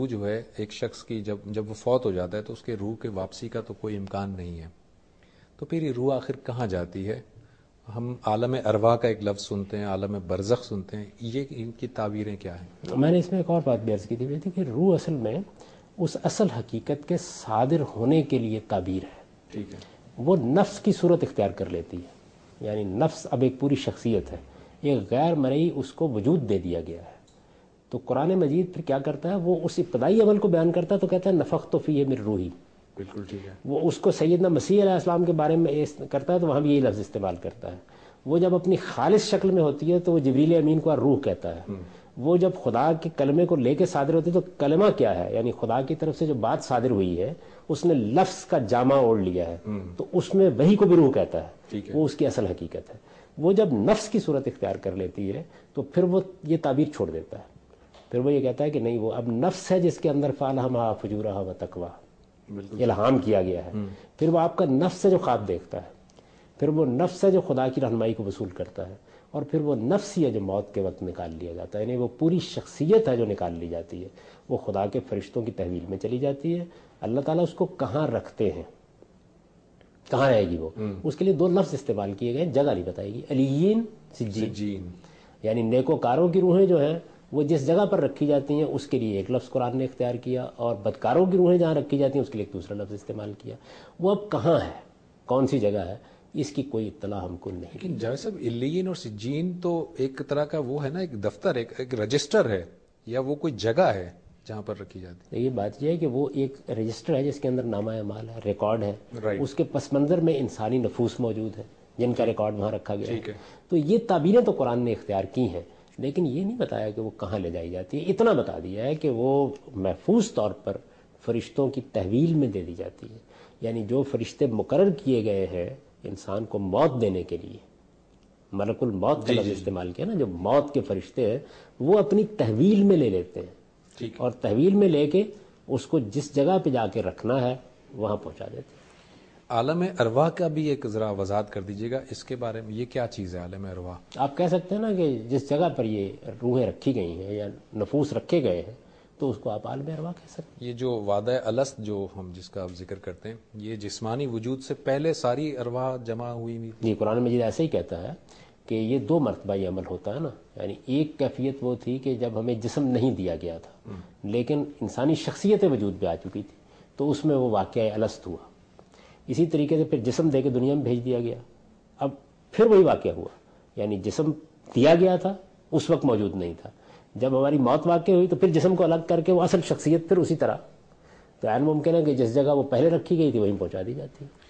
جو ہے ایک شخص کی جب وہ فوت ہو جاتا ہے تو اس کے روح کے واپسی کا تو کوئی امکان نہیں ہے، تو پھر یہ روح آخر کہاں جاتی ہے؟ ہم عالم ارواح کا ایک لفظ سنتے ہیں، عالم برزخ سنتے ہیں، یہ ان کی تعبیریں کیا ہیں؟ میں نے اس میں ایک اور بات بھی عرض کی تھی کہ روح اصل میں اس اصل حقیقت کے صادر ہونے کے لیے تعبیر ہے. ٹھیک ہے. وہ نفس کی صورت اختیار کر لیتی ہے، یعنی نفس اب ایک پوری شخصیت ہے، ایک غیر مرئی اس کو وجود دے دیا گیا ہے. تو قرآن مجید پھر کیا کرتا ہے، وہ اس ابتدائی عمل کو بیان کرتا ہے تو کہتا ہے نفخت فیہ من روحی. بالکل ٹھیک ہے. وہ اس کو سیدنا مسیح علیہ السلام کے بارے میں کرتا ہے تو وہاں بھی یہی لفظ استعمال کرتا ہے. وہ جب اپنی خالص شکل میں ہوتی ہے تو وہ جبریل امین کو روح کہتا ہے. وہ جب خدا کے کلمے کو لے کے صادر ہوتی ہے تو کلمہ کیا ہے، یعنی خدا کی طرف سے جو بات صادر ہوئی ہے اس نے لفظ کا جامہ اوڑھ لیا ہے، تو اس میں وہی کو بھی روح کہتا ہے. وہ اس کی اصل حقیقت ہے. وہ جب نفس کی صورت اختیار کر لیتی ہے تو پھر وہ یہ تعبیر چھوڑ دیتا ہے. پھر وہ یہ کہتا ہے کہ نہیں، وہ اب نفس ہے جس کے اندر فالہمہا فجورہا و تقویٰ الہام کیا گیا ہے. پھر وہ آپ کا نفس ہے جو خواب دیکھتا ہے، پھر وہ نفس ہے جو خدا کی رہنمائی کو وصول کرتا ہے، اور پھر وہ نفس ہی ہے جو موت کے وقت نکال لیا جاتا ہے. یعنی وہ پوری شخصیت ہے جو نکال لی جاتی ہے، وہ خدا کے فرشتوں کی تحویل میں چلی جاتی ہے. اللہ تعالیٰ اس کو کہاں رکھتے ہیں، کہاں رہے گی وہ، اس کے لیے دو لفظ استعمال کیے گئے، جگہ نہیں بتائی گی. علیین سجین، یعنی نیکوکاروں کی روحیں جو ہیں وہ جس جگہ پر رکھی جاتی ہیں اس کے لیے ایک لفظ قرآن نے اختیار کیا، اور بدکاروں کی روحیں جہاں رکھی جاتی ہیں اس کے لیے ایک دوسرا لفظ استعمال کیا. وہ اب کہاں ہے، کون سی جگہ ہے، اس کی کوئی اطلاع ہم کو نہیں. لیکن جاوید صاحب، علیین اور سجین تو ایک طرح کا وہ ہے نا، ایک دفتر، ایک رجسٹر ہے، یا وہ کوئی جگہ ہے جہاں پر رکھی جاتی ہے؟ یہ بات یہ ہے کہ وہ ایک رجسٹر ہے جس کے اندر نامہ اعمال ہے، ریکارڈ ہے. اس کے پس منظر میں انسانی نفوس موجود ہے جن کا ریکارڈ وہاں رکھا گیا ہے. تو یہ تعبیریں تو قرآن نے اختیار کی ہیں، لیکن یہ نہیں بتایا کہ وہ کہاں لے جائی جاتی ہے. اتنا بتا دیا ہے کہ وہ محفوظ طور پر فرشتوں کی تحویل میں دے دی جاتی ہے. یعنی جو فرشتے مقرر کیے گئے ہیں انسان کو موت دینے کے لیے، ملک الموت کا لفظ استعمال کیا نا، جو موت کے فرشتے ہیں وہ اپنی تحویل میں لے لیتے ہیں، اور تحویل میں لے کے اس کو جس جگہ پہ جا کے رکھنا ہے وہاں پہنچا دیتے ہیں. عالم ارواح کا بھی ایک ذرا وضاحت کر دیجیے گا اس کے بارے میں، یہ کیا چیز ہے عالم ارواح؟ آپ کہہ سکتے ہیں نا کہ جس جگہ پر یہ روحیں رکھی گئی ہیں یا نفوس رکھے گئے ہیں تو اس کو آپ عالم ارواح کہہ سکتے ہیں. یہ جو وعدہ الست جو ہم جس کا آپ ذکر کرتے ہیں، یہ جسمانی وجود سے پہلے ساری ارواح جمع ہوئی ہوئی؟ جی، قرآن مجید ایسے ہی کہتا ہے کہ یہ دو مرتبہ یہ عمل ہوتا ہے نا. یعنی ایک کیفیت وہ تھی کہ جب ہمیں جسم نہیں دیا گیا تھا لیکن انسانی شخصیت وجود پہ آ چکی تھی تو اس میں وہ واقعہ الست ہوا. اسی طریقے سے پھر جسم دے کے دنیا میں بھیج دیا گیا، اب پھر وہی واقعہ ہوا. یعنی جسم دیا گیا تھا اس وقت موجود نہیں تھا، جب ہماری موت واقع ہوئی تو پھر جسم کو الگ کر کے وہ اصل شخصیت پھر اسی طرح. تو عین ممکن ہے کہ جس جگہ وہ پہلے رکھی گئی تھی وہیں پہنچا دی جاتی ہے.